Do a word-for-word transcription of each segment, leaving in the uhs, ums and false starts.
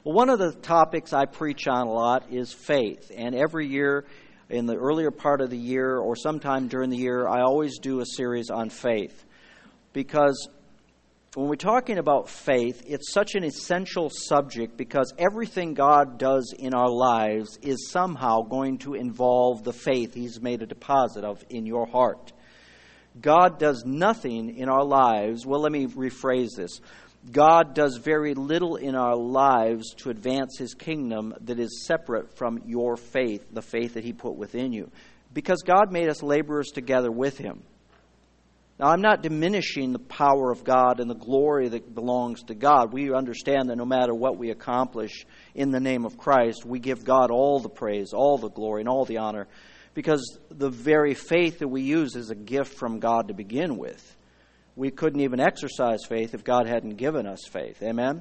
Well, one of the topics I preach on a lot is faith. And every year, in the earlier part of the year or sometime during the year, I always do a series on faith. Because when we're talking about faith, it's such an essential subject because everything God does in our lives is somehow going to involve the faith He's made a deposit of in your heart. God does nothing in our lives. Well, let me rephrase this. God does very little in our lives to advance His kingdom that is separate from your faith, the faith that He put within you. Because God made us laborers together with Him. Now, I'm not diminishing the power of God and the glory that belongs to God. We understand that no matter what we accomplish in the name of Christ, we give God all the praise, all the glory, and all the honor. Because the very faith that we use is a gift from God to begin with. We couldn't even exercise faith if God hadn't given us faith. Amen?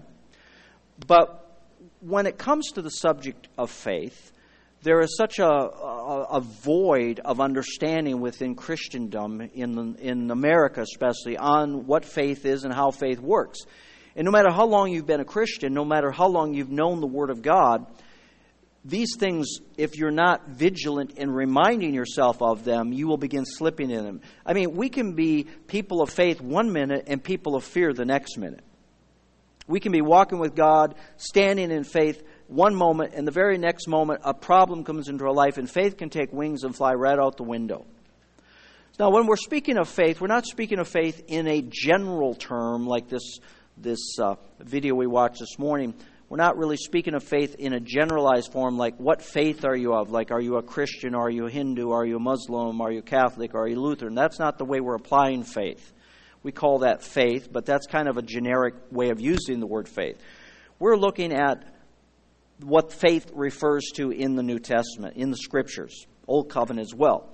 But when it comes to the subject of faith, there is such a, a, a void of understanding within Christendom, in, in America especially, on what faith is and how faith works. And no matter how long you've been a Christian, no matter how long you've known the Word of God, these things, if you're not vigilant in reminding yourself of them, you will begin slipping in them. I mean, we can be people of faith one minute and people of fear the next minute. We can be walking with God, standing in faith one moment, and the very next moment a problem comes into our life, and faith can take wings and fly right out the window. Now, when we're speaking of faith, we're not speaking of faith in a general term like this, this uh, video we watched this morning. We're not really speaking of faith in a generalized form, like what faith are you of? Like, are you a Christian? Are you a Hindu? Are you a Muslim? Are you Catholic? Are you Lutheran? That's not the way we're applying faith. We call that faith, but that's kind of a generic way of using the word faith. We're looking at what faith refers to in the New Testament, in the Scriptures, Old Covenant as well.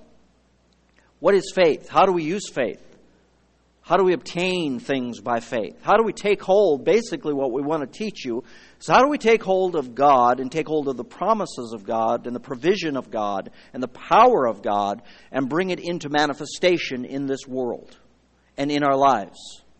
What is faith? How do we use faith? How do we obtain things by faith? How do we take hold? Basically, what we want to teach you is how do we take hold of God and take hold of the promises of God and the provision of God and the power of God and bring it into manifestation in this world and in our lives?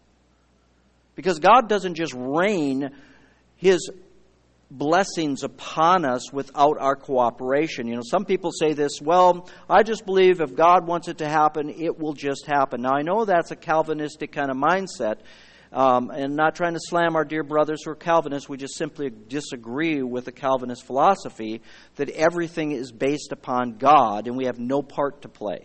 Because God doesn't just rain His blessings upon us without our cooperation. You know, some people say this, well, I just believe if God wants it to happen, it will just happen. Now, I know that's a Calvinistic kind of mindset, um, and not trying to slam our dear brothers who are Calvinists. We just simply disagree with the Calvinist philosophy that everything is based upon God and we have no part to play.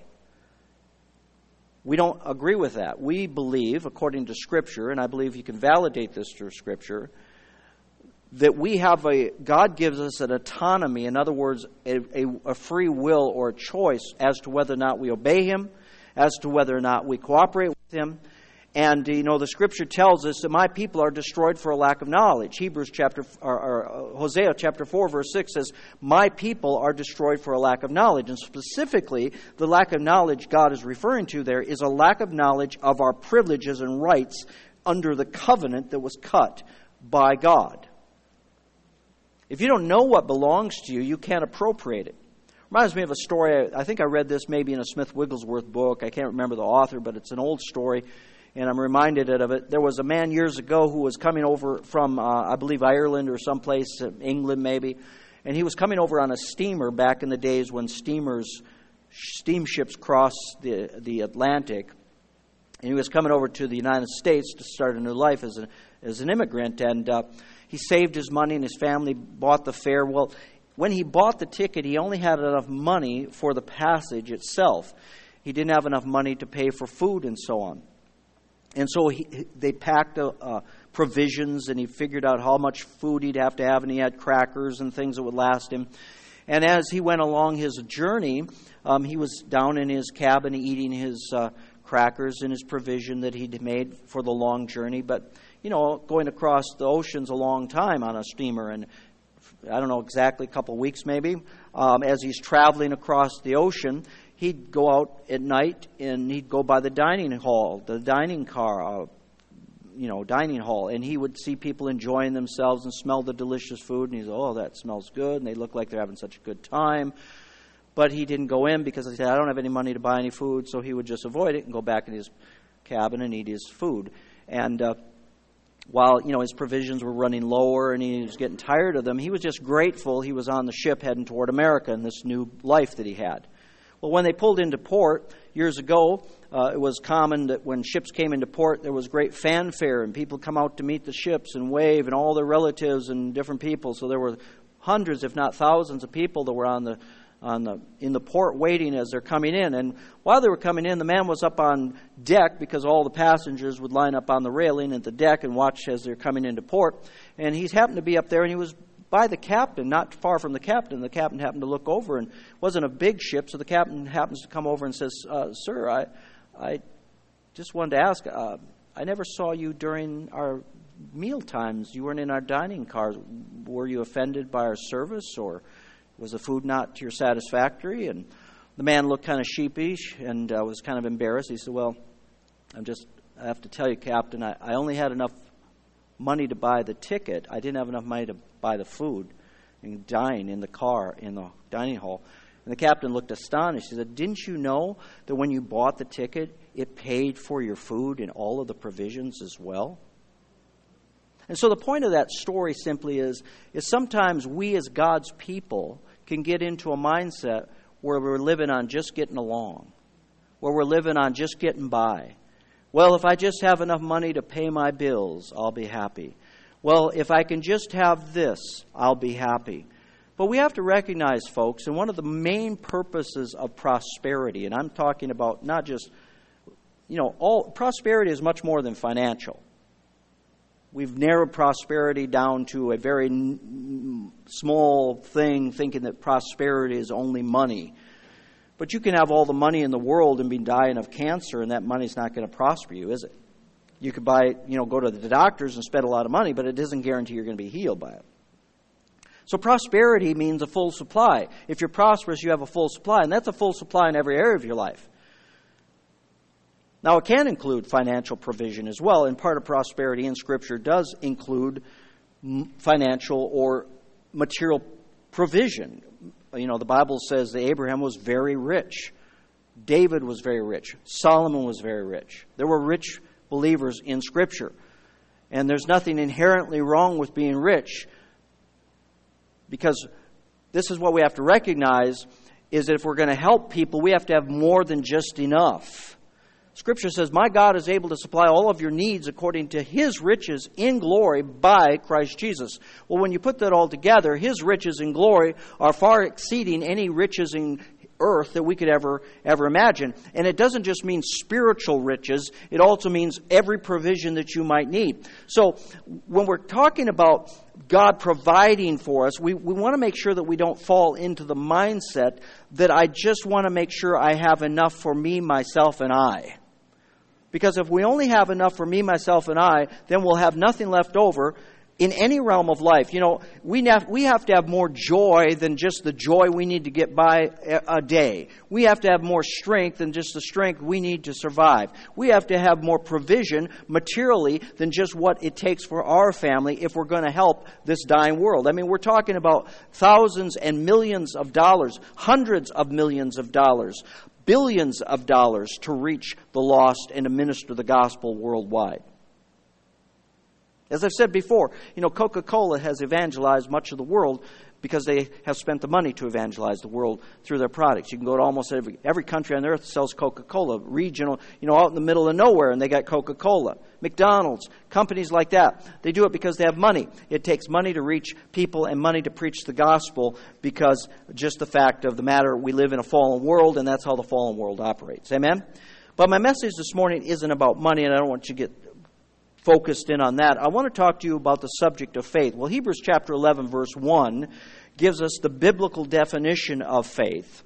We don't agree with that. We believe, according to Scripture, and I believe you can validate this through Scripture, that we have a, God gives us an autonomy, in other words, a, a, a free will or a choice as to whether or not we obey Him, as to whether or not we cooperate with Him. And, you know, the Scripture tells us that my people are destroyed for a lack of knowledge. Hebrews chapter, or, or Hosea chapter four, verse six says, my people are destroyed for a lack of knowledge. And specifically, the lack of knowledge God is referring to there is a lack of knowledge of our privileges and rights under the covenant that was cut by God. If you don't know what belongs to you, you can't appropriate it. Reminds me of a story. I think I read this maybe in a Smith Wigglesworth book. I can't remember the author, but it's an old story, and I'm reminded of it. There was a man years ago who was coming over from, uh, I believe, Ireland or someplace, England maybe, and he was coming over on a steamer back in the days when steamers, steamships crossed the, the Atlantic, and he was coming over to the United States to start a new life as, a, as an immigrant, and uh, he saved his money and his family bought the fare. Well, when he bought the ticket, he only had enough money for the passage itself. He didn't have enough money to pay for food and so on. And so he, they packed uh, uh, provisions, and he figured out how much food he'd have to have, and he had crackers and things that would last him. And as he went along his journey, um, he was down in his cabin eating his uh, crackers and his provision that he'd made for the long journey. But you know, going across the ocean's a long time on a steamer, and I don't know exactly, a couple of weeks maybe. Um, as he's traveling across the ocean, he'd go out at night and he'd go by the dining hall, the dining car, uh, you know, dining hall, and he would see people enjoying themselves and smell the delicious food, and he'd say, oh, that smells good, and they look like they're having such a good time. But he didn't go in because he said, I don't have any money to buy any food, so he would just avoid it and go back in his cabin and eat his food. And uh, while, you know, his provisions were running lower and he was getting tired of them, he was just grateful he was on the ship heading toward America and this new life that he had. Well, when they pulled into port years ago, uh, it was common that when ships came into port, there was great fanfare and people come out to meet the ships and wave, and all their relatives and different people. So there were hundreds, if not thousands, of people that were on the on the in the port waiting as they're coming in. And while they were coming in, the man was up on deck because all the passengers would line up on the railing at the deck and watch as they're coming into port. And he happened to be up there, and he was by the captain, not far from the captain. The captain happened to look over, and it wasn't a big ship, so the captain happens to come over and says, uh, "Sir, I, I just wanted to ask, uh, I never saw you during our meal times. You weren't in our dining car. Were you offended by our service, or was the food not to your satisfactory?" And the man looked kind of sheepish and uh, was kind of embarrassed. He said, "Well, I'm just, I have to tell you, Captain, I, I only had enough money to buy the ticket. I didn't have enough money to buy the food and dine in the car, in the dining hall." And the captain looked astonished. He said, "Didn't you know that when you bought the ticket, it paid for your food and all of the provisions as well?" And so the point of that story simply is, is sometimes we as God's people can get into a mindset where we're living on just getting along, where we're living on just getting by. Well, if I just have enough money to pay my bills, I'll be happy. Well, if I can just have this, I'll be happy. But we have to recognize, folks, and one of the main purposes of prosperity, and I'm talking about not just, you know, all prosperity is much more than financial. We've narrowed prosperity down to a very n- small thing, thinking that prosperity is only money. But you can have all the money in the world and be dying of cancer, and that money's not going to prosper you, is it? You could buy, you know, go to the doctors and spend a lot of money, but it doesn't guarantee you're going to be healed by it. So prosperity means a full supply. If you're prosperous, you have a full supply, and that's a full supply in every area of your life. Now, it can include financial provision as well, and part of prosperity in Scripture does include financial or material provision. You know, the Bible says that Abraham was very rich. David was very rich. Solomon was very rich. There were rich believers in Scripture. And there's nothing inherently wrong with being rich, because this is what we have to recognize, is that if we're going to help people, we have to have more than just enough. Scripture says, "My God is able to supply all of your needs according to His riches in glory by Christ Jesus." Well, when you put that all together, His riches in glory are far exceeding any riches in earth that we could ever, ever imagine. And it doesn't just mean spiritual riches. It also means every provision that you might need. So when we're talking about God providing for us, we, we want to make sure that we don't fall into the mindset that I just want to make sure I have enough for me, myself, and I. Because if we only have enough for me, myself, and I, then we'll have nothing left over in any realm of life. You know, we have, we have to have more joy than just the joy we need to get by a day. We have to have more strength than just the strength we need to survive. We have to have more provision materially than just what it takes for our family if we're going to help this dying world. I mean, we're talking about thousands and millions of dollars, hundreds of millions of dollars, billions of dollars to reach the lost and to minister the gospel worldwide. As I've said before, you know, Coca-Cola has evangelized much of the world because they have spent the money to evangelize the world through their products. You can go to almost every every country on earth that sells Coca-Cola, regional, you know, out in the middle of nowhere, and they got Coca-Cola. McDonald's, companies like that, they do it because they have money. It takes money to reach people and money to preach the gospel, because just the fact of the matter, we live in a fallen world, and that's how the fallen world operates. Amen? But my message this morning isn't about money, and I don't want you to get focused in on that. I want to talk to you about the subject of faith. Well, Hebrews chapter eleven, verse one gives us the biblical definition of faith.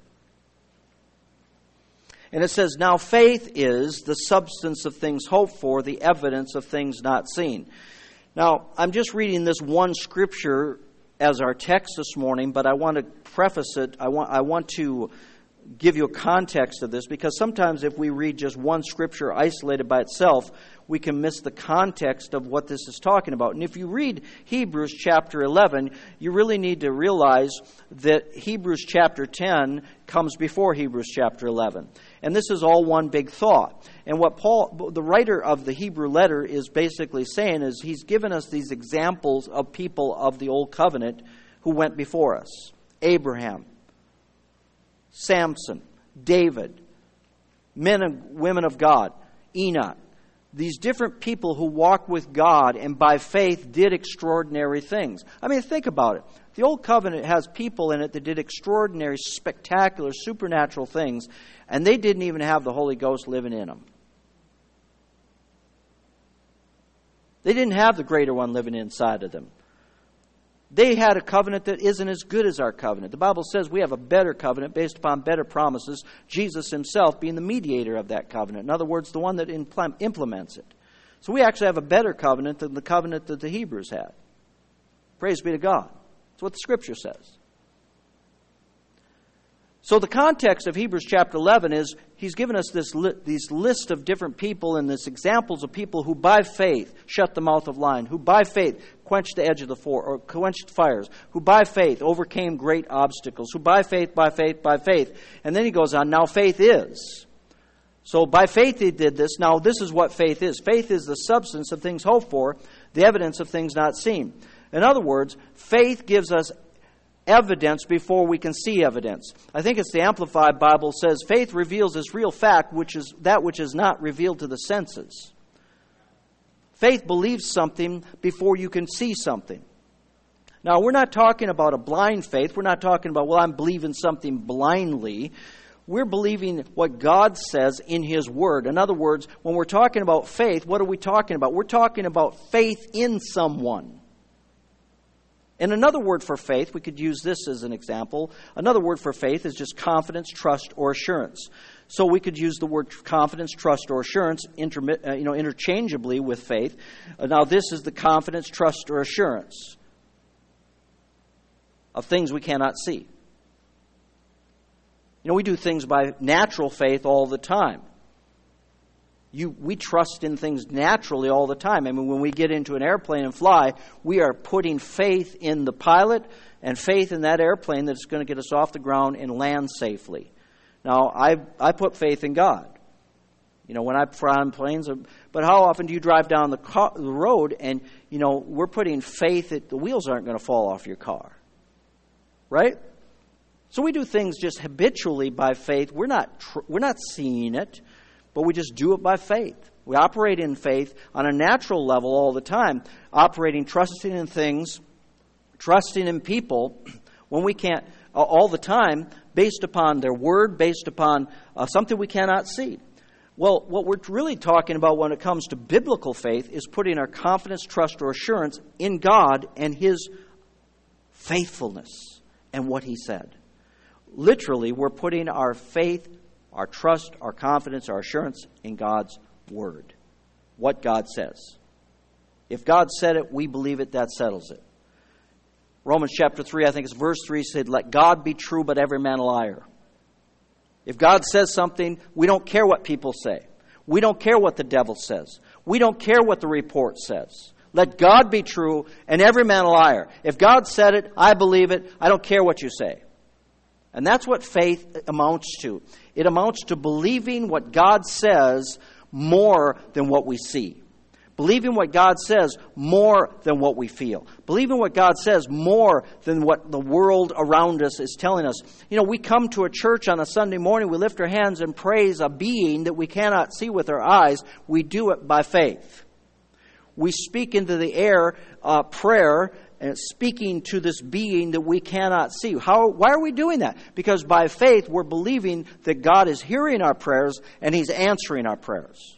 And it says, "Now faith is the substance of things hoped for, the evidence of things not seen." Now, I'm just reading this one scripture as our text this morning, but I want to preface it. I want, I want to give you a context of this, because sometimes if we read just one scripture isolated by itself, we can miss the context of what this is talking about. And if you read Hebrews chapter eleven, you really need to realize that Hebrews chapter ten comes before Hebrews chapter eleven. And this is all one big thought. And what Paul, the writer of the Hebrew letter, is basically saying is he's given us these examples of people of the Old Covenant who went before us. Abraham, Samson, David, men and women of God, Enoch. These different people who walked with God and by faith did extraordinary things. I mean, think about it. The Old Covenant has people in it that did extraordinary, spectacular, supernatural things, and they didn't even have the Holy Ghost living in them. They didn't have the greater one living inside of them. They had a covenant that isn't as good as our covenant. The Bible says we have a better covenant based upon better promises, Jesus himself being the mediator of that covenant. In other words, the one that implements it. So we actually have a better covenant than the covenant that the Hebrews had. Praise be to God. That's what the Scripture says. So the context of Hebrews chapter eleven is he's given us this li- these list of different people and this examples of people who by faith shut the mouth of lion, who by faith quenched the edge of the for or quenched fires, who by faith overcame great obstacles, who by faith, by faith, by faith. And then he goes on, now faith is. So by faith he did this. Now this is what faith is. Faith is the substance of things hoped for, the evidence of things not seen. In other words, faith gives us evidence before we can see evidence. I think it's the Amplified Bible says, faith reveals as real fact which is that which is not revealed to the senses. Faith believes something before you can see something. Now, we're not talking about a blind faith. We're not talking about, well, I'm believing something blindly. We're believing what God says in His Word. In other words, when we're talking about faith, what are we talking about? We're talking about faith in someone. And another word for faith, we could use this as an example. Another word for faith is just confidence, trust, or assurance. So we could use the word confidence, trust, or assurance intermi- uh, you know, interchangeably with faith. Uh, now this is the confidence, trust, or assurance of things we cannot see. You know, we do things by natural faith all the time. You, we trust in things naturally all the time. I mean, when we get into an airplane and fly, we are putting faith in the pilot and faith in that airplane that's going to get us off the ground and land safely. Now, I I put faith in God. You know, when I fly on planes, but how often do you drive down the, car, the road and, you know, we're putting faith that the wheels aren't going to fall off your car. Right? So we do things just habitually by faith. We're not tr- we're not seeing it. But we just do it by faith. We operate in faith on a natural level all the time, operating, trusting in things, trusting in people when we can't, uh, all the time, based upon their word, based upon uh, something we cannot see. Well, what we're really talking about when it comes to biblical faith is putting our confidence, trust, or assurance in God and His faithfulness and what He said. Literally, we're putting our faith, our trust, our confidence, our assurance in God's Word. What God says. If God said it, we believe it, that settles it. Romans chapter three, I think it's verse three, said, let God be true, but every man a liar. If God says something, we don't care what people say. We don't care what the devil says. We don't care what the report says. Let God be true, and every man a liar. If God said it, I believe it. I don't care what you say. And that's what faith amounts to. It amounts to believing what God says more than what we see. Believing what God says more than what we feel. Believing what God says more than what the world around us is telling us. You know, we come to a church on a Sunday morning, we lift our hands and praise a being that we cannot see with our eyes. We do it by faith. We speak into the air uh, prayer and speaking to this being that we cannot see. How? Why are we doing that? Because by faith we're believing that God is hearing our prayers and He's answering our prayers.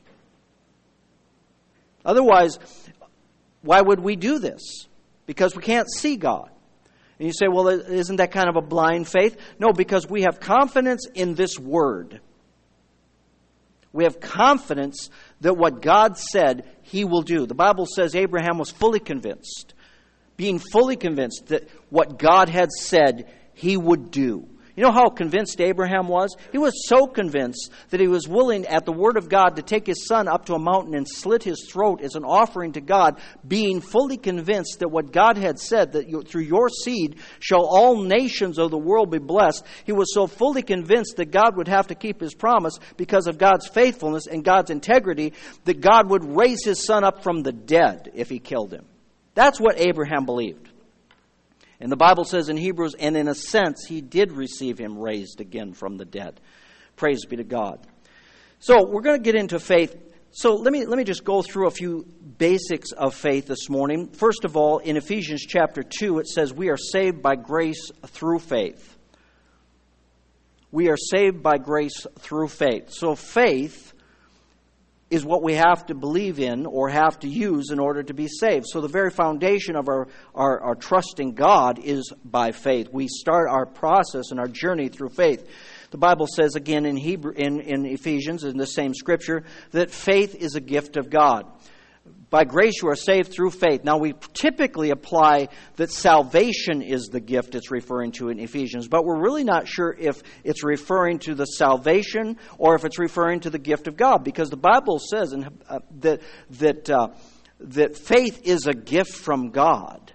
Otherwise, why would we do this? Because we can't see God. And you say, well, isn't that kind of a blind faith? No, because we have confidence in this Word. We have confidence that what God said, He will do. The Bible says Abraham was fully convinced. Being fully convinced that what God had said, He would do. You know how convinced Abraham was? He was so convinced that he was willing, at the word of God, to take his son up to a mountain and slit his throat as an offering to God, being fully convinced that what God had said, that you, through your seed shall all nations of the world be blessed. He was so fully convinced that God would have to keep his promise because of God's faithfulness and God's integrity, that God would raise his son up from the dead if he killed him. That's what Abraham believed. And the Bible says in Hebrews, and in a sense, he did receive him raised again from the dead. Praise be to God. So we're going to get into faith. So let me let me just go through a few basics of faith this morning. First of all, in Ephesians chapter two, it says we are saved by grace through faith. We are saved by grace through faith. So faith is what we have to believe in or have to use in order to be saved. So the very foundation of our, our, our trust in God is by faith. We start our process and our journey through faith. The Bible says again in Hebrew, in, in Ephesians, in the same scripture, that faith is a gift of God. By grace you are saved through faith. Now we typically apply that salvation is the gift it's referring to in Ephesians, but we're really not sure if it's referring to the salvation or if it's referring to the gift of God, because the Bible says in, uh, that that uh, that faith is a gift from God.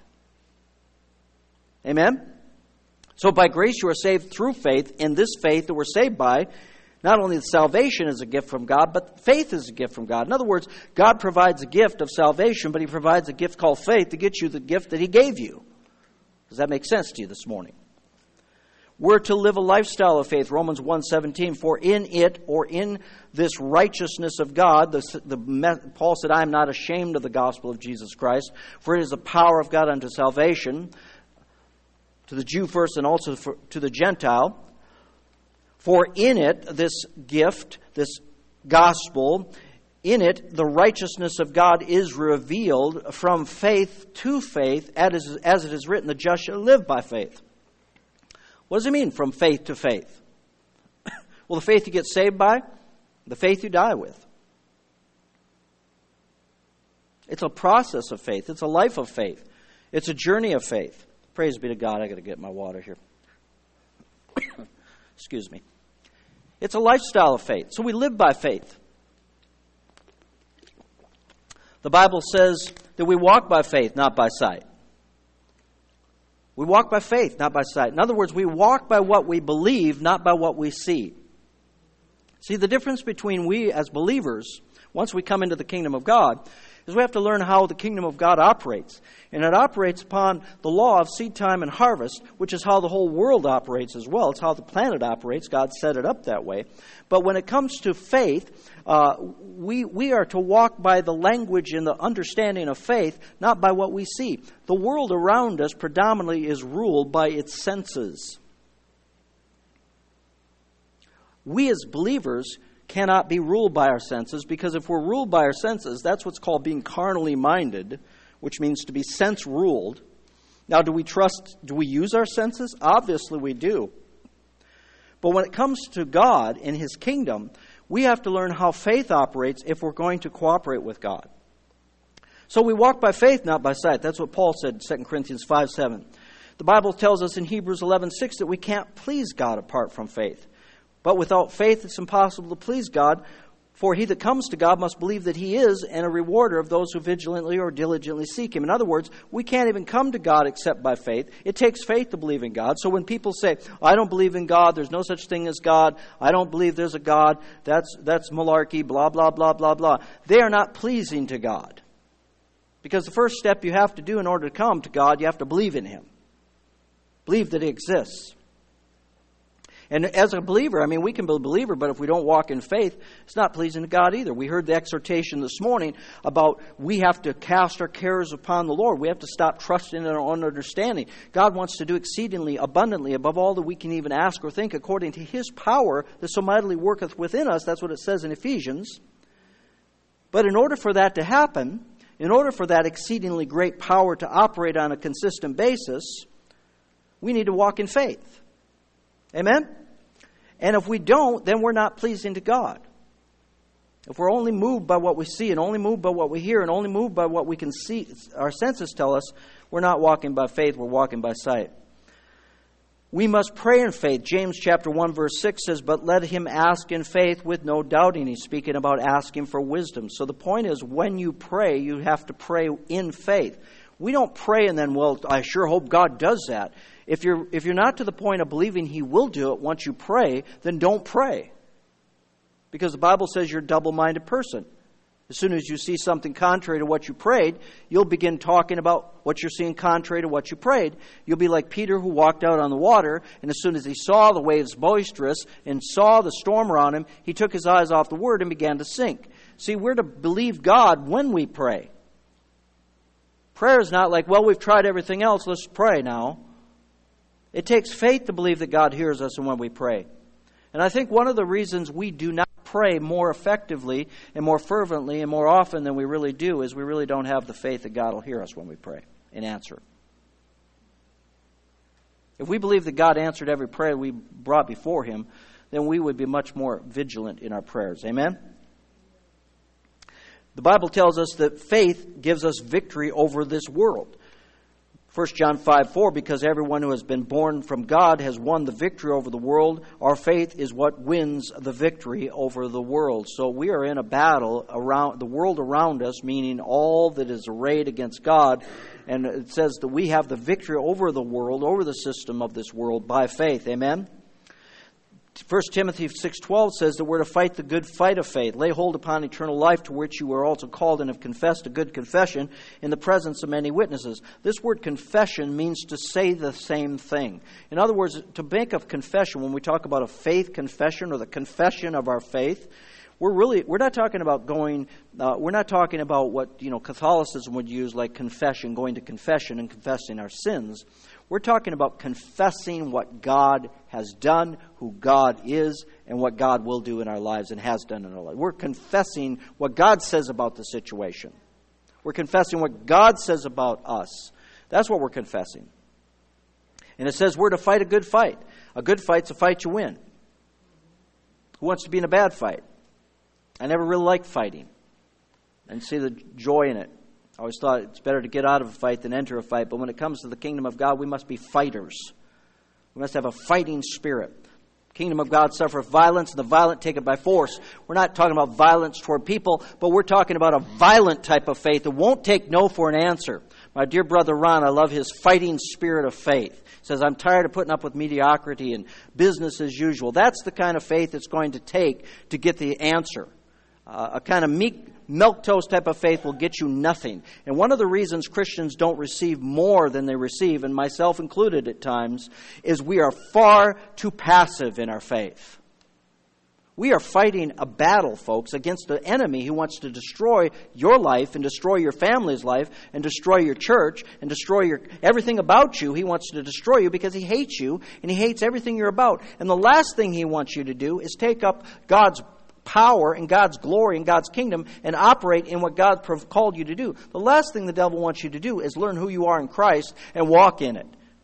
Amen? So by grace you are saved through faith, and this faith that we're saved by, not only the salvation is a gift from God, but faith is a gift from God. In other words, God provides a gift of salvation, but he provides a gift called faith to get you the gift that he gave you. Does that make sense to you this morning? We're to live a lifestyle of faith. Romans one seventeen, for in it, or in this righteousness of God, the, the, Paul said, I am not ashamed of the gospel of Jesus Christ, for it is the power of God unto salvation, to the Jew first and also for, to the Gentile. For in it, this gift, this gospel, in it, the righteousness of God is revealed from faith to faith, as, as it is written, the just shall live by faith. What does it mean, from faith to faith? Well, the faith you get saved by, the faith you die with. It's a process of faith. It's a life of faith. It's a journey of faith. Praise be to God. I got to get my water here. Excuse me. It's a lifestyle of faith. So we live by faith. The Bible says that we walk by faith, not by sight. We walk by faith, not by sight. In other words, we walk by what we believe, not by what we see. See, the difference between we as believers, once we come into the kingdom of God, is we have to learn how the kingdom of God operates. And it operates upon the law of seed time and harvest, which is how the whole world operates as well. It's how the planet operates. God set it up that way. But when it comes to faith, uh, we, we are to walk by the language and the understanding of faith, not by what we see. The world around us predominantly is ruled by its senses. We as believers cannot be ruled by our senses, because if we're ruled by our senses, that's what's called being carnally minded, which means to be sense ruled. Now, do we trust, do we use our senses? Obviously we do. But when it comes to God and his kingdom, we have to learn how faith operates if we're going to cooperate with God. So we walk by faith, not by sight. That's what Paul said in Second Corinthians five seven. The Bible tells us in Hebrews eleven six that we can't please God apart from faith. But without faith, it's impossible to please God. For he that comes to God must believe that he is, and a rewarder of those who vigilantly or diligently seek him. In other words, we can't even come to God except by faith. It takes faith to believe in God. So when people say, I don't believe in God, there's no such thing as God, I don't believe there's a God, that's, that's malarkey, blah, blah, blah, blah, blah. They are not pleasing to God. Because the first step you have to do in order to come to God, you have to believe in him. Believe that he exists. And as a believer, I mean, we can be a believer, but if we don't walk in faith, it's not pleasing to God either. We heard the exhortation this morning about we have to cast our cares upon the Lord. We have to stop trusting in our own understanding. God wants to do exceedingly abundantly above all that we can even ask or think, according to his power that so mightily worketh within us. That's what it says in Ephesians. But in order for that to happen, in order for that exceedingly great power to operate on a consistent basis, we need to walk in faith. Amen? And if we don't, then we're not pleasing to God. If we're only moved by what we see and only moved by what we hear and only moved by what we can see, our senses tell us, we're not walking by faith, we're walking by sight. We must pray in faith. James chapter one verse six says, but let him ask in faith with no doubting. He's speaking about asking for wisdom. So the point is, when you pray, you have to pray in faith. We don't pray and then, well, I sure hope God does that. If you're, if you're not to the point of believing He will do it once you pray, then don't pray. Because the Bible says you're a double-minded person. As soon as you see something contrary to what you prayed, you'll begin talking about what you're seeing contrary to what you prayed. You'll be like Peter, who walked out on the water, and as soon as he saw the waves boisterous and saw the storm around him, he took his eyes off the Word and began to sink. See, we're to believe God when we pray. Prayer is not like, well, we've tried everything else, let's pray now. It takes faith to believe that God hears us when we pray. And I think one of the reasons we do not pray more effectively and more fervently and more often than we really do is we really don't have the faith that God will hear us when we pray and answer. If we believe that God answered every prayer we brought before Him, then we would be much more vigilant in our prayers. Amen? The Bible tells us that faith gives us victory over this world. First John five four, because everyone who has been born from God has won the victory over the world. Our faith is what wins the victory over the world. So we are in a battle around the world around us, meaning all that is arrayed against God. And it says that we have the victory over the world, over the system of this world by faith. Amen? First Timothy six twelve says that we're to fight the good fight of faith. Lay hold upon eternal life, to which you were also called and have confessed a good confession in the presence of many witnesses. This word confession means to say the same thing. In other words, to make a confession, when we talk about a faith confession or the confession of our faith, we're really we're not talking about going. Uh, we're not talking about what you know Catholicism would use, like confession, going to confession and confessing our sins. We're talking about confessing what God has done, who God is, and what God will do in our lives and has done in our lives. We're confessing what God says about the situation. We're confessing what God says about us. That's what we're confessing. And it says we're to fight a good fight. A good fight's a fight you win. Who wants to be in a bad fight? I never really liked fighting and see the joy in it. I always thought it's better to get out of a fight than enter a fight. But when it comes to the kingdom of God, we must be fighters. We must have a fighting spirit. The kingdom of God suffereth violence, and the violent take it by force. We're not talking about violence toward people, but we're talking about a violent type of faith that won't take no for an answer. My dear brother Ron, I love his fighting spirit of faith. He says, I'm tired of putting up with mediocrity and business as usual. That's the kind of faith it's going to take to get the answer. Uh, a kind of meek, milquetoast type of faith will get you nothing. And one of the reasons Christians don't receive more than they receive, and myself included at times, is we are far too passive in our faith. We are fighting a battle, folks, against an enemy who wants to destroy your life and destroy your family's life and destroy your church and destroy your everything about you. He wants to destroy you because he hates you and he hates everything you're about. And the last thing he wants you to do is take up God's power and God's glory and God's kingdom and operate in what God called you to do. The last thing the devil wants you to do is learn who you are in Christ and walk in it.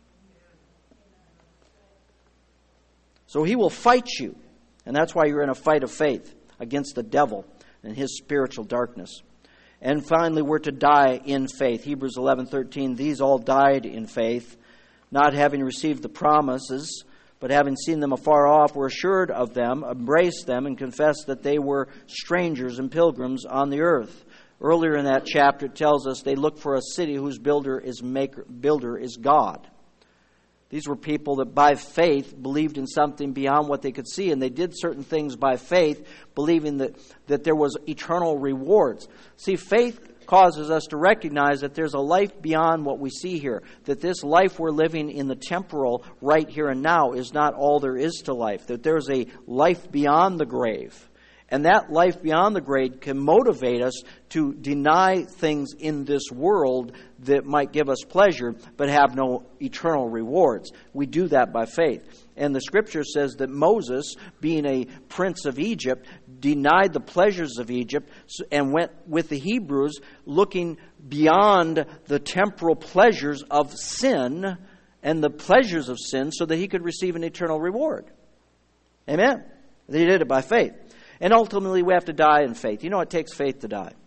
So he will fight you. And that's why you're in a fight of faith against the devil and his spiritual darkness. And finally, we're to die in faith. Hebrews eleven thirteen, these all died in faith, not having received the promises, but having seen them afar off, were assured of them, embraced them, and confessed that they were strangers and pilgrims on the earth. Earlier in that chapter, it tells us they look for a city whose builder is maker, builder is God. These were people that by faith believed in something beyond what they could see, and they did certain things by faith, believing that, that there was eternal rewards. See, faith causes us to recognize that there's a life beyond what we see here, that this life we're living in the temporal right here and now is not all there is to life, that there's a life beyond the grave. And that life beyond the grave can motivate us to deny things in this world that might give us pleasure but have no eternal rewards. We do that by faith. And the scripture says that Moses, being a prince of Egypt, denied the pleasures of Egypt and went with the Hebrews looking beyond the temporal pleasures of sin and the pleasures of sin so that he could receive an eternal reward. Amen. They did it by faith. And ultimately we have to die in faith. You know it takes faith to die.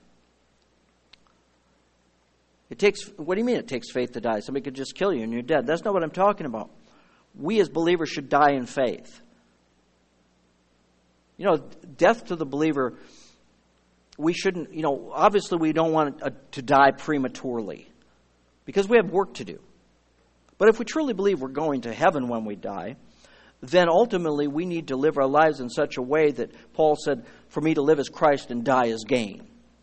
It takes, what do you mean it takes faith to die? Somebody could just kill you and you're dead. That's not what I'm talking about. we as believers should die in faith. You know, death to the believer, we shouldn't, you know, obviously we don't want to die prematurely because we have work to do. But if we truly believe we're going to heaven when we die, then ultimately we need to live our lives in such a way that Paul said, for me to live as Christ and die as gain.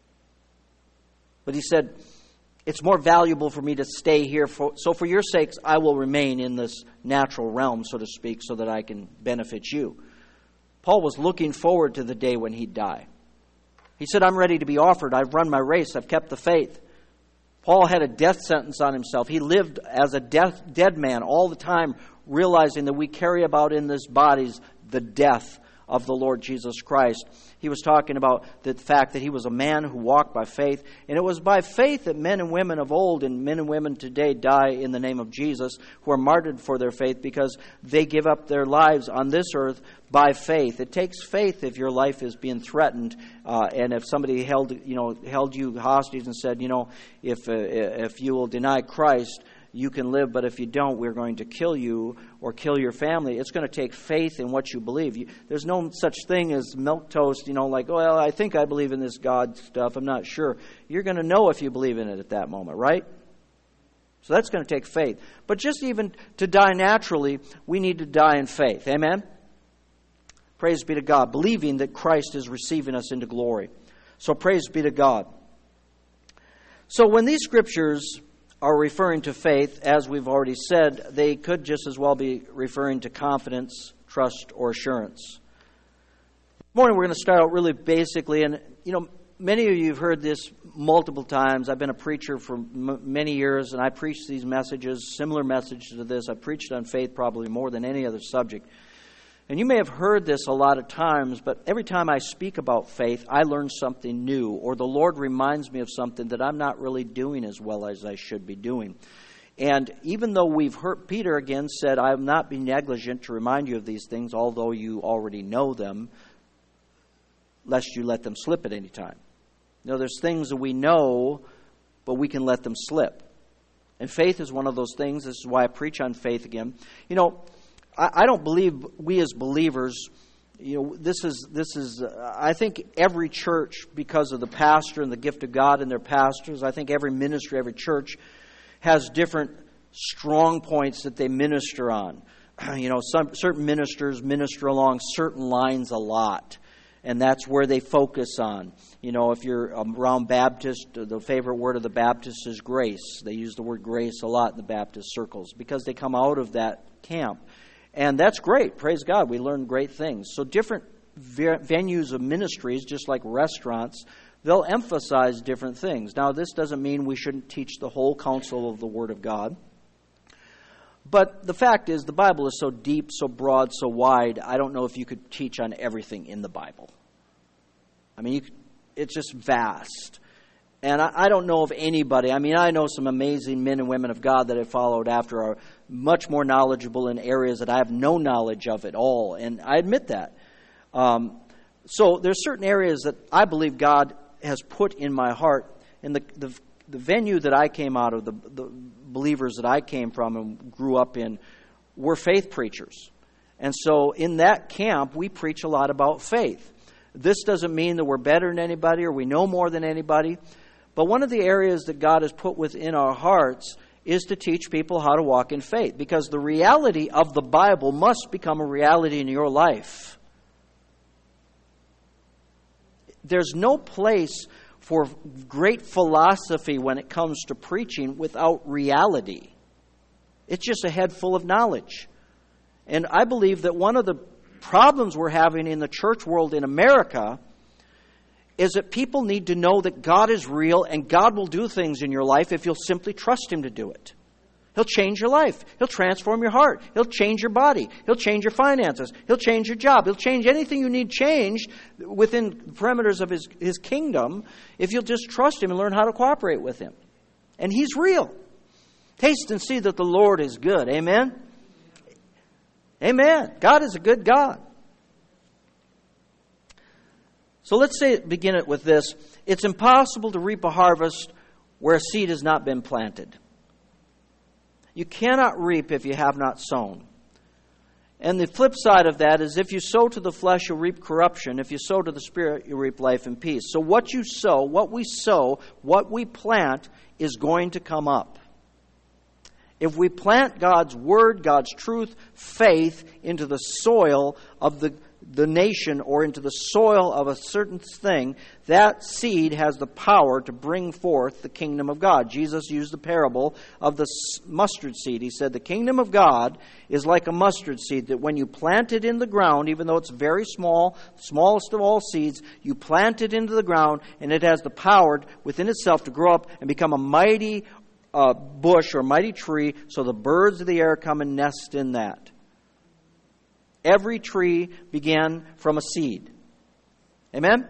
But he said, it's more valuable for me to stay here. For, so for your sakes, I will remain in this natural realm, so to speak, so that I can benefit you. Paul was looking forward to the day when he'd die. He said, I'm ready to be offered. I've run my race. I've kept the faith. Paul had a death sentence on himself. He lived as a death, dead man all the time, realizing that we carry about in this bodies the death of the Lord Jesus Christ. He was talking about the fact that he was a man who walked by faith. And it was by faith that men and women of old and men and women today die in the name of Jesus, who are martyred for their faith because they give up their lives on this earth by faith. It takes faith if your life is being threatened, uh, and if somebody held, you know, held you hostage and said, you know, if uh, if you will deny Christ, you can live, but if you don't, we're going to kill you or kill your family. It's going to take faith in what you believe. You, there's no such thing as milquetoast, you know, like, well, I think I believe in this God stuff. I'm not sure. You're going to know if you believe in it at that moment, right? So that's going to take faith. But just even to die naturally, we need to die in faith. Amen? Praise be to God, believing that Christ is receiving us into glory. So praise be to God. So when these scriptures are referring to faith, as we've already said, they could just as well be referring to confidence, trust, or assurance. This morning we're going to start out really basically, and you know, many of you have heard this multiple times. I've been a preacher for m- many years, and I preach these messages, similar messages to this. I've preached on faith probably more than any other subject. And you may have heard this a lot of times, but every time I speak about faith, I learn something new, or the Lord reminds me of something that I'm not really doing as well as I should be doing. And even though we've heard, Peter again said, I will not be negligent to remind you of these things, although you already know them, lest you let them slip at any time. You know, there's things that we know, but we can let them slip. And faith is one of those things. This is why I preach on faith again. You know, I don't believe we as believers, you know, this is, this is, uh, I think every church, because of the pastor and the gift of God and their pastors, I think every ministry, every church has different strong points that they minister on. You know, some certain ministers minister along certain lines a lot, and that's where they focus on. You know, if you're around Baptist, the favorite word of the Baptist is grace. They use the word grace a lot in the Baptist circles because they come out of that camp. And that's great. Praise God. We learn great things. So different ve- venues of ministries, just like restaurants, they'll emphasize different things. Now, this doesn't mean we shouldn't teach the whole counsel of the Word of God. But the fact is, the Bible is so deep, so broad, so wide, I don't know if you could teach on everything in the Bible. I mean, you could, it's just vast. And I, I don't know of anybody, I mean, I know some amazing men and women of God that I followed after are much more knowledgeable in areas that I have no knowledge of at all. And I admit that. Um, so there's certain areas that I believe God has put in my heart. And the, the, the venue that I came out of, the, the believers that I came from and grew up in, were faith preachers. And so in that camp, we preach a lot about faith. This doesn't mean that we're better than anybody or we know more than anybody. But one of the areas that God has put within our hearts is to teach people how to walk in faith. Because the reality of the Bible must become a reality in your life. There's no place for great philosophy when it comes to preaching without reality. It's just a head full of knowledge. And I believe that one of the problems we're having in the church world in America is that people need to know that God is real and God will do things in your life if you'll simply trust Him to do it. He'll change your life. He'll transform your heart. He'll change your body. He'll change your finances. He'll change your job. He'll change anything you need changed within the parameters of His, His kingdom if you'll just trust Him and learn how to cooperate with Him. And He's real. Taste and see that the Lord is good. Amen? Amen. God is a good God. So let's say, begin it with this. It's impossible to reap a harvest where a seed has not been planted. You cannot reap if you have not sown. And the flip side of that is if you sow to the flesh, you'll reap corruption. If you sow to the Spirit, you'll reap life and peace. So what you sow, what we sow, what we plant is going to come up. If we plant God's Word, God's truth, faith into the soil of the, the nation or into the soil of a certain thing, that seed has the power to bring forth the kingdom of God. Jesus used the parable of the mustard seed. He said the kingdom of God is like a mustard seed that when you plant it in the ground, even though it's very small, smallest of all seeds, you plant it into the ground and it has the power within itself to grow up and become a mighty uh, bush or mighty tree, so the birds of the air come and nest in that. Every tree began from a seed. Amen?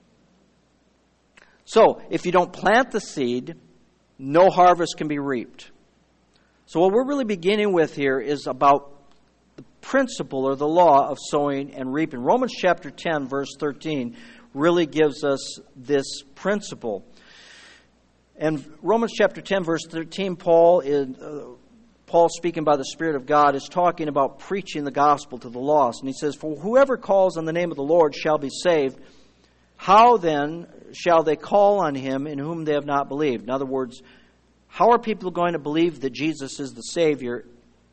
So, if you don't plant the seed, no harvest can be reaped. So what we're really beginning with here is about the principle or the law of sowing and reaping. Romans chapter ten, verse thirteen, really gives us this principle. And Romans chapter ten, verse thirteen, Paul is... Uh, Paul, speaking by the Spirit of God, is talking about preaching the gospel to the lost. And he says, for whoever calls on the name of the Lord shall be saved. How then shall they call on him in whom they have not believed? In other words, how are people going to believe that Jesus is the Savior,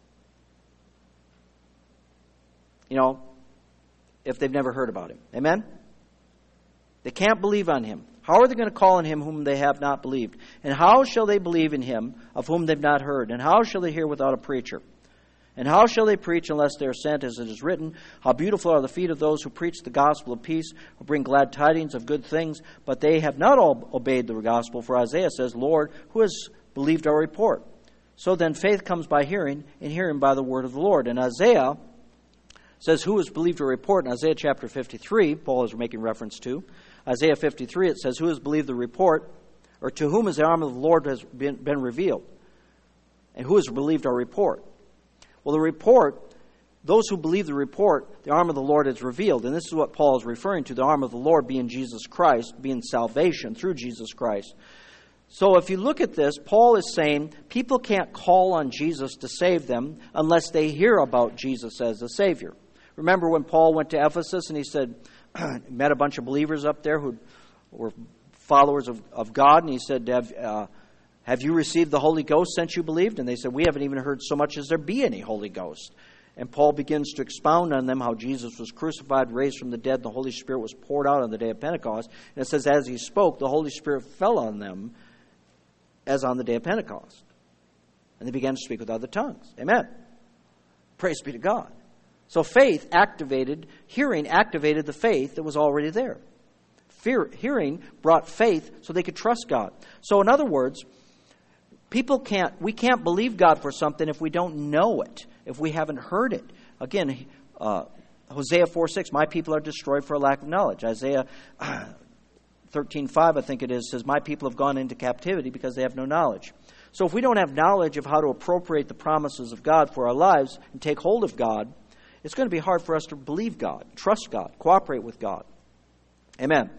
you know, if they've never heard about him? Amen? They can't believe on him. How are they going to call on him whom they have not believed? And how shall they believe in him of whom they've not heard? And how shall they hear without a preacher? And how shall they preach unless they are sent, as it is written, how beautiful are the feet of those who preach the gospel of peace, who bring glad tidings of good things, but they have not all obeyed the gospel. For Isaiah says, Lord, who has believed our report? So then faith comes by hearing, and hearing by the word of the Lord. And Isaiah says, who has believed our report? In Isaiah chapter fifty-three, Paul is making reference to. Isaiah fifty-three, it says, who has believed the report, or to whom has the arm of the Lord has been, been revealed? And who has believed our report? Well, the report, those who believe the report, the arm of the Lord is revealed. And this is what Paul is referring to, the arm of the Lord being Jesus Christ, being salvation through Jesus Christ. So if you look at this, Paul is saying people can't call on Jesus to save them unless they hear about Jesus as a Savior. Remember when Paul went to Ephesus and he said, met a bunch of believers up there who were followers of, of God, and he said, have, uh, have you received the Holy Ghost since you believed? And they said, we haven't even heard so much as there be any Holy Ghost. And Paul begins to expound on them how Jesus was crucified, raised from the dead, and the Holy Spirit was poured out on the day of Pentecost. And it says, as he spoke, the Holy Spirit fell on them as on the day of Pentecost. And they began to speak with other tongues. Amen. Praise be to God. So faith activated, hearing activated the faith that was already there. Fear, hearing brought faith so they could trust God. So in other words, people can't, we can't believe God for something if we don't know it, if we haven't heard it. Again, uh, Hosea four six, my people are destroyed for a lack of knowledge. Isaiah thirteen five, I think it is, says, my people have gone into captivity because they have no knowledge. So if we don't have knowledge of how to appropriate the promises of God for our lives and take hold of God, it's going to be hard for us to believe God, trust God, cooperate with God. Amen.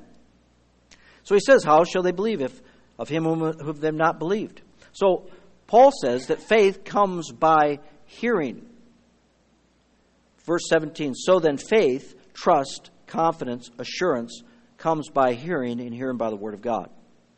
So he says, how shall they believe if of him whom have they not believed? So Paul says that faith comes by hearing. Verse seventeen, so then faith, trust, confidence, assurance comes by hearing, and hearing by the word of God.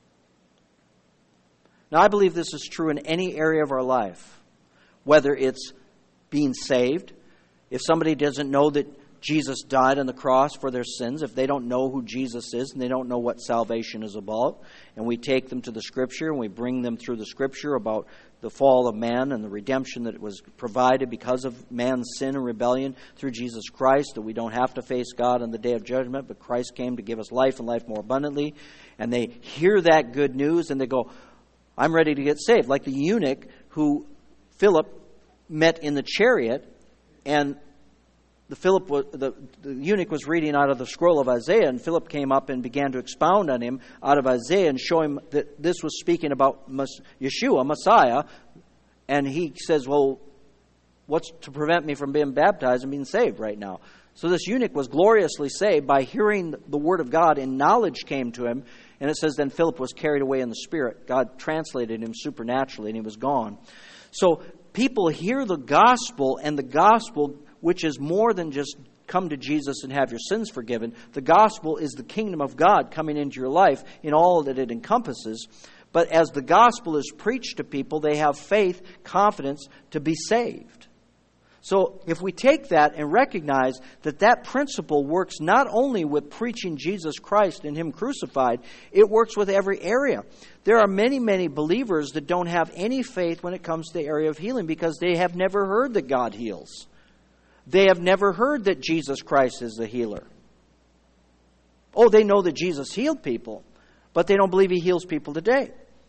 Now I believe this is true in any area of our life, whether it's being saved. If somebody doesn't know that Jesus died on the cross for their sins, if they don't know who Jesus is and they don't know what salvation is about, and we take them to the Scripture and we bring them through the Scripture about the fall of man and the redemption that was provided because of man's sin and rebellion through Jesus Christ, that we don't have to face God on the day of judgment, but Christ came to give us life and life more abundantly, and they hear that good news and they go, I'm ready to get saved. Like the eunuch who Philip met in the chariot, and the, Philip was, the, the eunuch was reading out of the scroll of Isaiah, and Philip came up and began to expound on him out of Isaiah and show him that this was speaking about Yeshua, Messiah. And he says, well, what's to prevent me from being baptized and being saved right now? So this eunuch was gloriously saved by hearing the word of God, and knowledge came to him. And it says then Philip was carried away in the Spirit. God translated him supernaturally, and he was gone. So people hear the gospel, and the gospel which is more than just come to Jesus and have your sins forgiven. The gospel is the kingdom of God coming into your life in all that it encompasses. But as the gospel is preached to people, they have faith, confidence to be saved. So if we take that and recognize that that principle works not only with preaching Jesus Christ and Him crucified, it works with every area. There are many, many believers that don't have any faith when it comes to the area of healing because they have never heard that God heals. They have never heard that Jesus Christ is the healer. Oh, they know that Jesus healed people, but they don't believe He heals people today.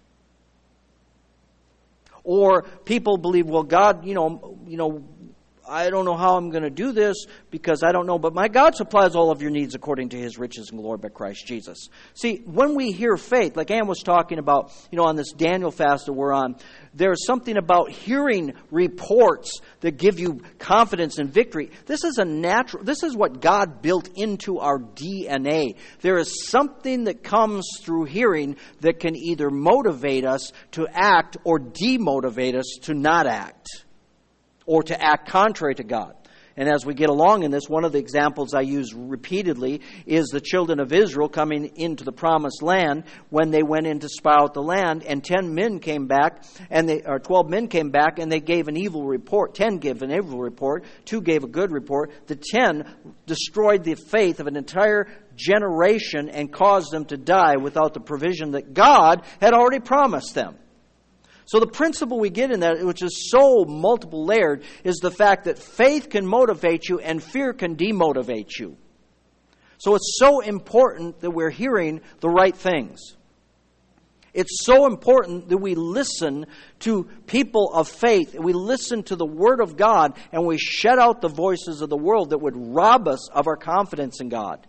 Or people believe, well, God, you know, you know, I don't know how I'm going to do this because I don't know, but my God supplies all of your needs according to His riches and glory by Christ Jesus. See, when we hear faith, like Ann was talking about, you know, on this Daniel fast that we're on, there's something about hearing reports that give you confidence and victory. This is a natural, this is what God built into our D N A. There is something that comes through hearing that can either motivate us to act or demotivate us to not act, or to act contrary to God. And as we get along in this, one of the examples I use repeatedly is the children of Israel coming into the promised land when they went in to spy out the land, and ten men came back, and they, or twelve men came back, and they gave an evil report. Ten gave an evil report, two gave a good report. The ten destroyed the faith of an entire generation and caused them to die without the provision that God had already promised them. So the principle we get in that, which is so multiple layered, is the fact that faith can motivate you and fear can demotivate you. So it's so important that we're hearing the right things. It's so important that we listen to people of faith, and we listen to the Word of God, and we shut out the voices of the world that would rob us of our confidence in God.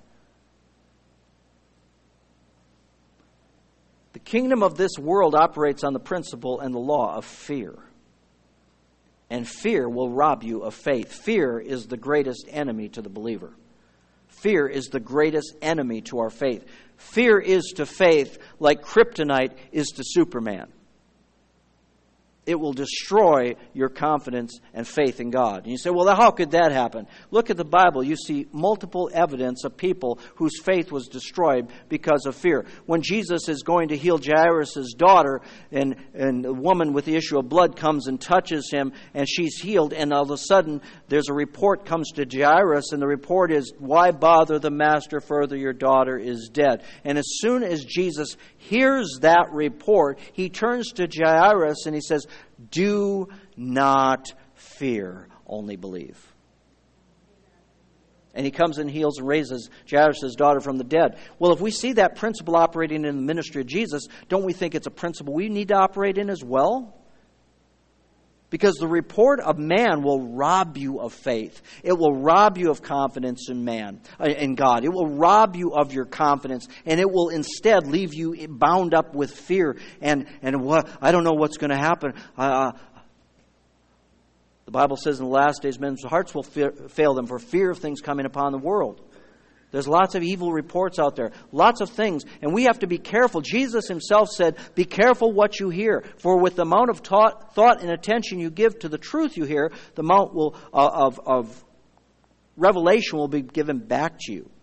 The kingdom of this world operates on the principle and the law of fear. And fear will rob you of faith. Fear is the greatest enemy to the believer. Fear is the greatest enemy to our faith. Fear is to faith like kryptonite is to Superman. It will destroy your confidence and faith in God. And you say, well, how could that happen? Look at the Bible. You see multiple evidence of people whose faith was destroyed because of fear. When Jesus is going to heal Jairus' daughter, and, and a woman with the issue of blood comes and touches him, and she's healed, and all of a sudden there's a report comes to Jairus, and the report is, why bother the master further? Your daughter is dead. And as soon as Jesus hears that report, he turns to Jairus and he says, do not fear, only believe. And he comes and heals and raises Jairus' daughter from the dead. Well, if we see that principle operating in the ministry of Jesus, don't we think it's a principle we need to operate in as well? Because the report of man will rob you of faith. It will rob you of confidence in man, in God. It will rob you of your confidence, and it will instead leave you bound up with fear and and what I don't know what's going to happen. Uh, the Bible says in the last days, men's hearts will fear, fail them for fear of things coming upon the world. There's lots of evil reports out there, lots of things, and we have to be careful. Jesus himself said, be careful what you hear, for with the amount of taught, thought and attention you give to the truth you hear, the amount will, uh, of, of revelation will be given back to you.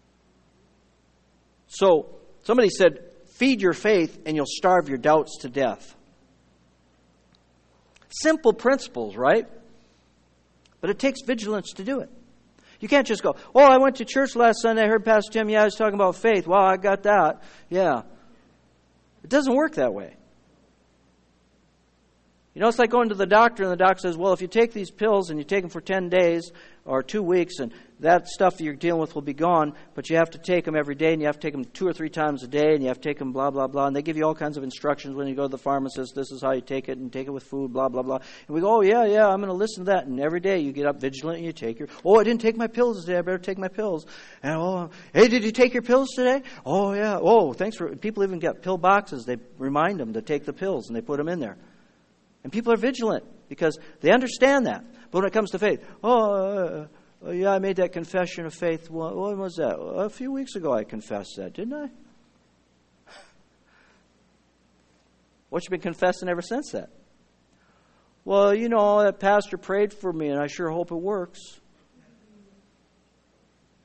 So, somebody said, feed your faith and you'll starve your doubts to death. Simple principles, right? But it takes vigilance to do it. You can't just go, oh, I went to church last Sunday, I heard Pastor Tim, yeah, I was talking about faith. Wow, I got that. Yeah. It doesn't work that way. You know, it's like going to the doctor, and the doctor says, well, if you take these pills and you take them for ten days or two weeks, and that stuff that you're dealing with will be gone, but you have to take them every day, and you have to take them two or three times a day, and you have to take them blah, blah, blah. And they give you all kinds of instructions when you go to the pharmacist. This is how you take it, and take it with food, blah, blah, blah. And we go, oh, yeah, yeah, I'm going to listen to that. And every day you get up vigilant and you take your, oh, I didn't take my pills today. I better take my pills. And, oh, hey, did you take your pills today? Oh, yeah. Oh, thanks for, people even get pill boxes. They remind them to take the pills, and they put them in there. And people are vigilant because they understand that. But when it comes to faith, oh, uh, yeah, I made that confession of faith. When was that? A few weeks ago I confessed that, didn't I? What you been confessing ever since that? Well, you know, that pastor prayed for me, and I sure hope it works.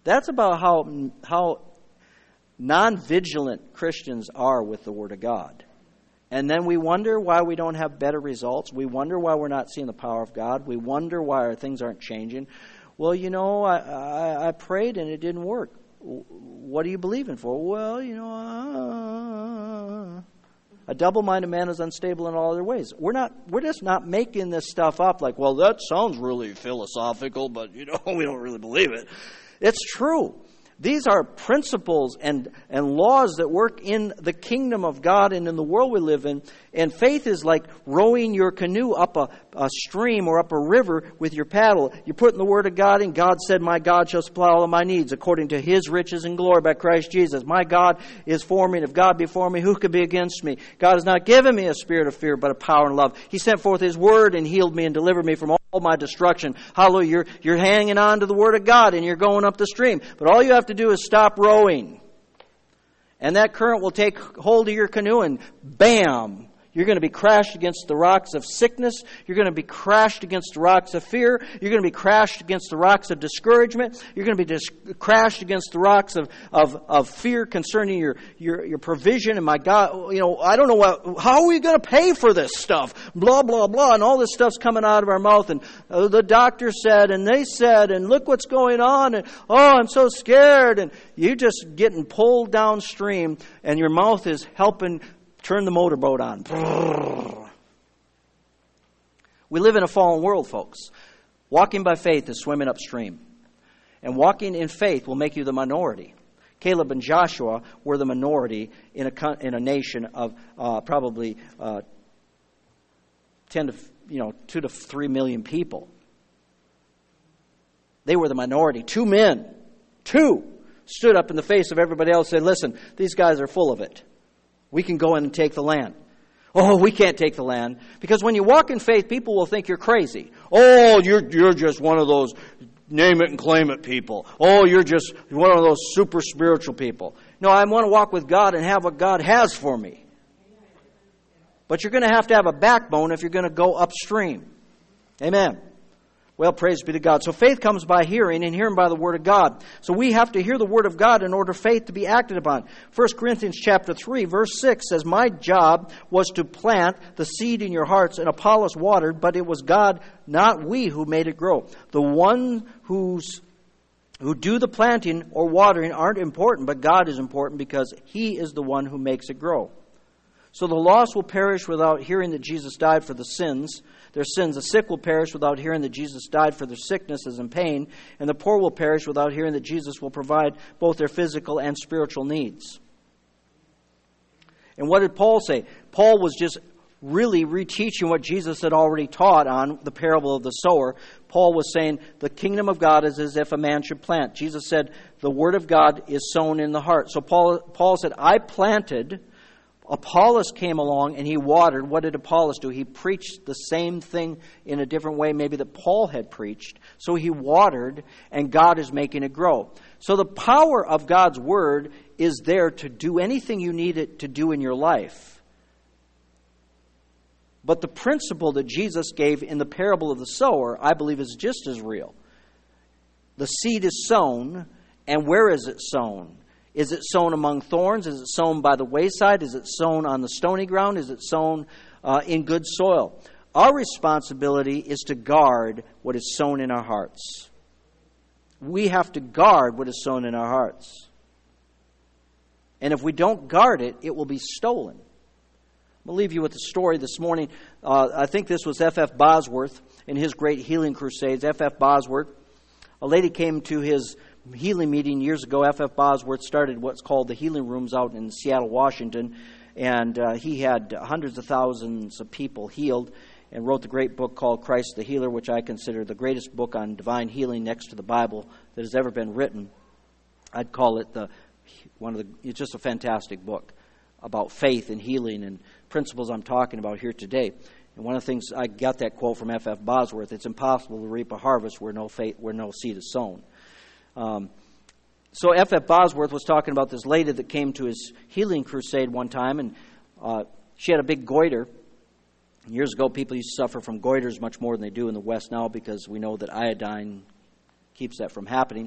That's about how how non-vigilant Christians are with the Word of God. And then we wonder why we don't have better results. We wonder why we're not seeing the power of God. We wonder why our things aren't changing. Well, you know, I, I, I prayed and it didn't work. What are you believing for? Well, you know, uh, a double-minded man is unstable in all other ways. We're not. We're just not making this stuff up like, well, that sounds really philosophical, but, you know, we don't really believe it. It's true. These are principles and, and laws that work in the kingdom of God and in the world we live in. And faith is like rowing your canoe up a, a stream or up a river with your paddle. You're putting the Word of God in. God said, my God shall supply all of my needs according to His riches and glory by Christ Jesus. My God is for me, and if God be for me, who could be against me? God has not given me a spirit of fear, but of power and love. He sent forth His Word and healed me and delivered me from all my destruction. Hallelujah. You're, you're hanging on to the Word of God and you're going up the stream. But all you have to do is stop rowing. And that current will take hold of your canoe and bam! You're going to be crashed against the rocks of sickness. You're going to be crashed against the rocks of fear. You're going to be crashed against the rocks of discouragement. You're going to be dis- crashed against the rocks of, of, of fear concerning your, your, your provision. And my God, you know, I don't know what, how are we going to pay for this stuff? Blah, blah, blah. And all this stuff's coming out of our mouth. And uh, the doctor said, and they said, and look what's going on. And oh, I'm so scared. And you're just getting pulled downstream and your mouth is helping turn the motorboat on. We live in a fallen world, folks. Walking by faith is swimming upstream. And walking in faith will make you the minority. Caleb and Joshua were the minority in a in a nation of uh, probably uh, ten to you know two to three million people. They were the minority. Two men, two stood up in the face of everybody else and said, "Listen, these guys are full of it. We can go in and take the land." Oh, we can't take the land. Because when you walk in faith, people will think you're crazy. Oh, you're you're just one of those name it and claim it people. Oh, you're just one of those super spiritual people. No, I want to walk with God and have what God has for me. But you're going to have to have a backbone if you're going to go upstream. Amen. Well, praise be to God. So faith comes by hearing, and hearing by the Word of God. So we have to hear the Word of God in order for faith to be acted upon. First Corinthians chapter three, verse six says, my job was to plant the seed in your hearts, and Apollos watered, but it was God, not we, who made it grow. The one who's who do the planting or watering aren't important, but God is important because He is the one who makes it grow. So the lost will perish without hearing that Jesus died for the sins. Their sins. The sick will perish without hearing that Jesus died for their sicknesses and pain. And the poor will perish without hearing that Jesus will provide both their physical and spiritual needs. And what did Paul say? Paul was just really reteaching what Jesus had already taught on the parable of the sower. Paul was saying the kingdom of God is as if a man should plant. Jesus said the word of God is sown in the heart. So Paul, Paul said, I planted. Apollos came along and he watered. What did Apollos do? He preached the same thing in a different way maybe that Paul had preached. So he watered and God is making it grow. So the power of God's word is there to do anything you need it to do in your life. But the principle that Jesus gave in the parable of the sower, I believe, is just as real. The seed is sown, and where is it sown? Is it sown among thorns? Is it sown by the wayside? Is it sown on the stony ground? Is it sown uh, in good soil? Our responsibility is to guard what is sown in our hearts. We have to guard what is sown in our hearts. And if we don't guard it, it will be stolen. I'm going to leave you with a story this morning. Uh, I think this was F F Bosworth in his great healing crusades. F F Bosworth, a lady came to his healing meeting years ago. F F Bosworth started what's called the healing rooms out in Seattle, Washington, and uh, he had hundreds of thousands of people healed and wrote the great book called Christ the Healer, which I consider the greatest book on divine healing next to the Bible that has ever been written. I'd call it the one of the it's just a fantastic book about faith and healing and principles I'm talking about here today. And one of the things, I got that quote from F F Bosworth, it's impossible to reap a harvest where no faith, where no seed is sown. Um, so F F Bosworth was talking about this lady that came to his healing crusade one time, and uh, she had a big goiter. Years ago, people used to suffer from goiters much more than they do in the West now because we know that iodine keeps that from happening.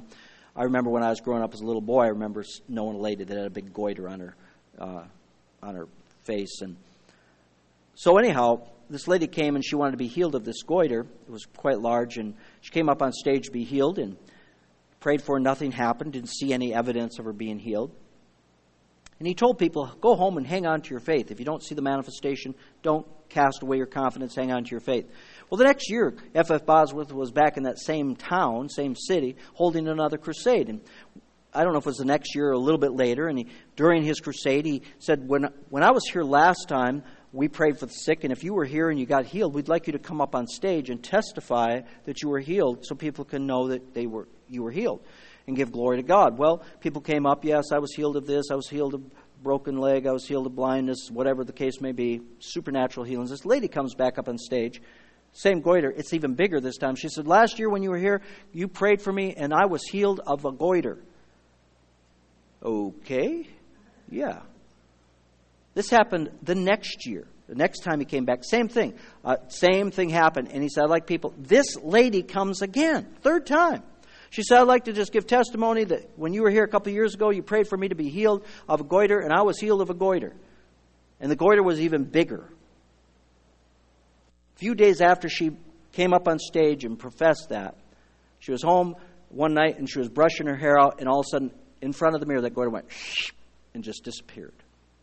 I remember when I was growing up as a little boy, I remember knowing a lady that had a big goiter on her uh, on her face. And so anyhow, this lady came and she wanted to be healed of this goiter. It was quite large, and she came up on stage to be healed and prayed for her. Nothing happened, didn't see any evidence of her being healed. And he told people, go home and hang on to your faith. If you don't see the manifestation, don't cast away your confidence, hang on to your faith. Well, the next year, F F Bosworth was back in that same town, same city, holding another crusade. And I don't know if it was the next year or a little bit later, and he, during his crusade, he said, when, when I was here last time, we prayed for the sick, and if you were here and you got healed, we'd like you to come up on stage and testify that you were healed so people can know that they were you were healed and give glory to God. Well, people came up, yes, I was healed of this, I was healed of broken leg, I was healed of blindness, whatever the case may be, supernatural healings. This lady comes back up on stage, same goiter, it's even bigger this time. She said, last year when you were here, you prayed for me and I was healed of a goiter. Okay, yeah. This happened the next year. The next time he came back, same thing. Uh, same thing happened. And he said, I'd like people, this lady comes again, third time. She said, I'd like to just give testimony that when you were here a couple of years ago, you prayed for me to be healed of a goiter, and I was healed of a goiter. And the goiter was even bigger. A few days after she came up on stage and professed that, she was home one night and she was brushing her hair out, and all of a sudden, in front of the mirror, that goiter went and just disappeared.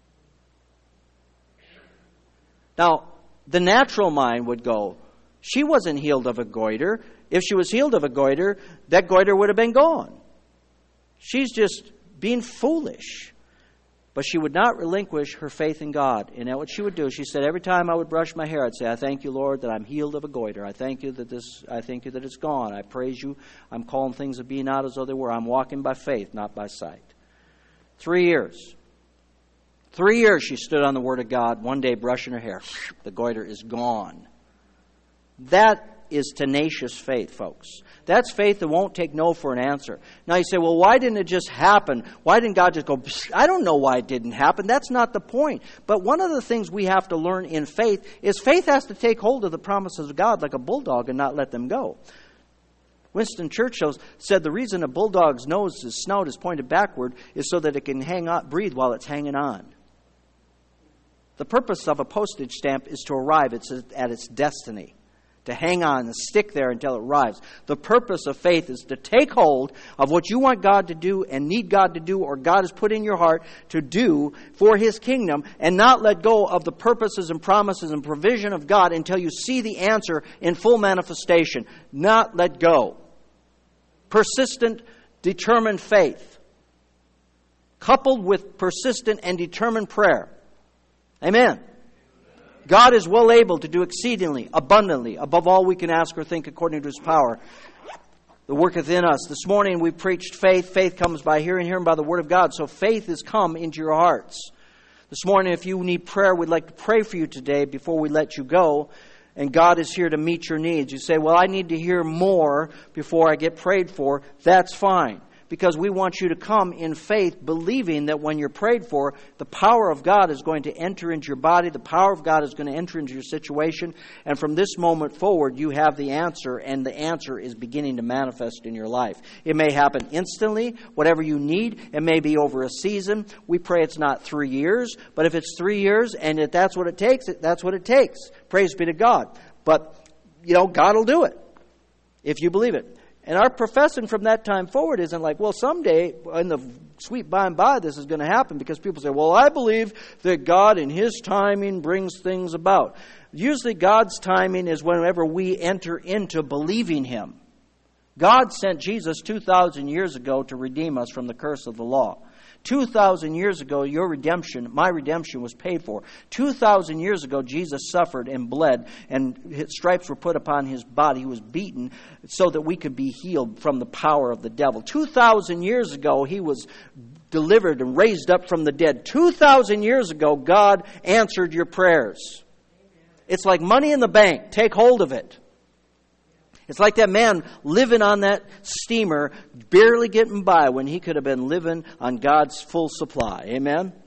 Now, the natural mind would go, she wasn't healed of a goiter. If she was healed of a goiter, that goiter would have been gone. She's just being foolish. But she would not relinquish her faith in God. And what she would do, she said, every time I would brush my hair, I'd say, I thank you, Lord, that I'm healed of a goiter. I thank you that this, I thank you that it's gone. I praise you. I'm calling things of being not as though they were. I'm walking by faith, not by sight. Three years. Three years she stood on the Word of God, one day brushing her hair. The goiter is gone. That is tenacious faith, folks. That's faith that won't take no for an answer. Now you say, well, why didn't it just happen? Why didn't God just go, I don't know why it didn't happen. That's not the point. But one of the things we have to learn in faith is faith has to take hold of the promises of God like a bulldog and not let them go. Winston Churchill said the reason a bulldog's nose, his snout is pointed backward is so that it can hang on, breathe while it's hanging on. The purpose of a postage stamp is to arrive it's at its destiny, to hang on and stick there until it arrives. The purpose of faith is to take hold of what you want God to do and need God to do, or God has put in your heart to do for His kingdom, and not let go of the purposes and promises and provision of God until you see the answer in full manifestation. Not let go. Persistent, determined faith, coupled with persistent and determined prayer. Amen. God is well able to do exceedingly, abundantly, above all we can ask or think according to His power that worketh in us. This morning we preached faith. Faith comes by hearing, hearing by the Word of God. So faith has come into your hearts. This morning, if you need prayer, we'd like to pray for you today before we let you go. And God is here to meet your needs. You say, well, I need to hear more before I get prayed for. That's fine. Because we want you to come in faith, believing that when you're prayed for, the power of God is going to enter into your body. The power of God is going to enter into your situation. And from this moment forward, you have the answer, and the answer is beginning to manifest in your life. It may happen instantly, whatever you need. It may be over a season. We pray it's not three years. But if it's three years, and if that's what it takes, that's what it takes. Praise be to God. But, you know, God will do it if you believe it. And our professing from that time forward isn't like, well, someday in the sweet by and by this is going to happen, because people say, well, I believe that God in His timing brings things about. Usually God's timing is whenever we enter into believing Him. God sent Jesus two thousand years ago to redeem us from the curse of the law. two thousand years ago, your redemption, my redemption was paid for. two thousand years ago, Jesus suffered and bled, and His stripes were put upon His body. He was beaten so that we could be healed from the power of the devil. two thousand years ago, He was delivered and raised up from the dead. two thousand years ago, God answered your prayers. It's like money in the bank. Take hold of it. It's like that man living on that steamer, barely getting by when he could have been living on God's full supply. Amen?